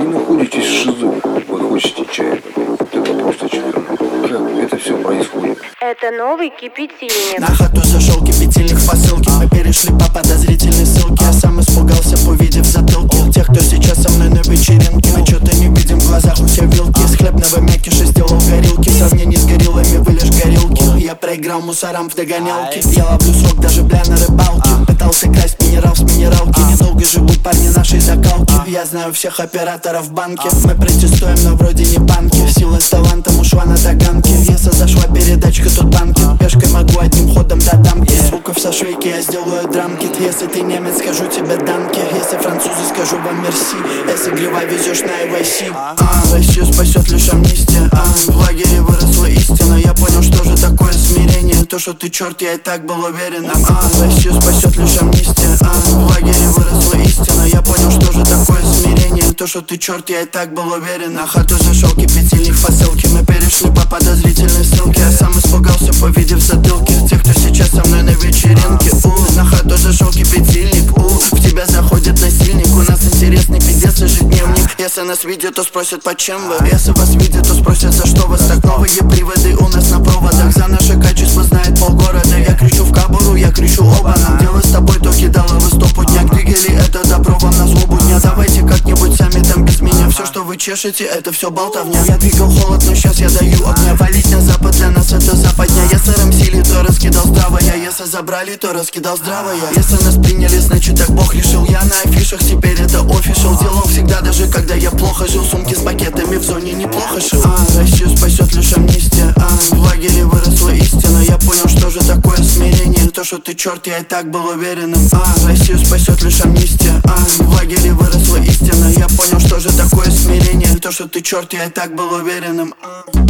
находитесь в ШИЗО, вы хотите чая, это просто черно. Как это все происходит? Это новый кипятильник. На хату зашел кипятильник в посылке. Мы перешли по подозрительной ссылке. Я сам испугался, увидев затылки тех, кто сейчас со мной на вечеринке. Мы что-то не видим, в глазах у тебя вилки. Из хлебного мякиша сделал горилки. В сравнении с гориллами вы лишь горилки. Я проиграл мусорам в догонялке. Я ловлю срок даже бля на рыбалке. Пытался красть минерал с минералки. Недолго живут парни нашей закалки. Я знаю всех операторов в банке. Мы протестуем, но вроде не банки. Сила с талантом ушла на таганки. Если зашла передачка, тут банки. Пешкой могу одним ходом до дамки. Звуков со швейки я сделаю драмкит. Если ты немец, скажу тебе данки. Если французы, скажу вам мерси. Если гривай везешь на ИВС. Россию спасет лишь амнистия. В лагере выросла истина. Я понял, что же такое смирение. То, что ты черт, я и так был уверен. Россию спасет лишь амнистия. В лагере выросла истина. Я понял, что же такое смирение. То, что ты черт, я и так был уверен. На хату зашел кипятильник в посылке. Мы перешли по подозрительной ссылке. Я сам испугался, увидев затылки тех, кто сейчас со мной на вечеринке. На хату зашел кипятильник. В тебя заходит насильник. У нас интересный пиздец ежедневник. Если нас видят, то спросят, почем вы. Если вас видят, то спросят, за что вас так. Новые приводы у нас на проводах. За наше качество знает полгорода. Я кричу в кабуру, я кричу оба. Дело с тобой, то кидало вы 100 путняк. Двигали это добро вам на злобу дня. Давайте как-нибудь сами там без меня. Все, что вы чешете, это все болтовня. Я двигал холод, но сейчас я даю огня. Валить на запад, для нас это западня. Если рамсили, то раскидал здравая. Если забрали, то раскидал здравая. Если нас приняли, значит так Бог решил. Я на афишах, теперь это офишал. Делал всегда, даже когда я плохо жил. Сумки с пакетами в зоне неплохо шил. Россию спасет лишь амнистия. В лагере выросла истина. Я понял, что же такое смирение. То, что ты черт, я и так был уверенным. Россию спасет лишь амнистия. В лагере выросла истина. Я понял, что же такое смирение. То, что ты черт, я и так был уверенным.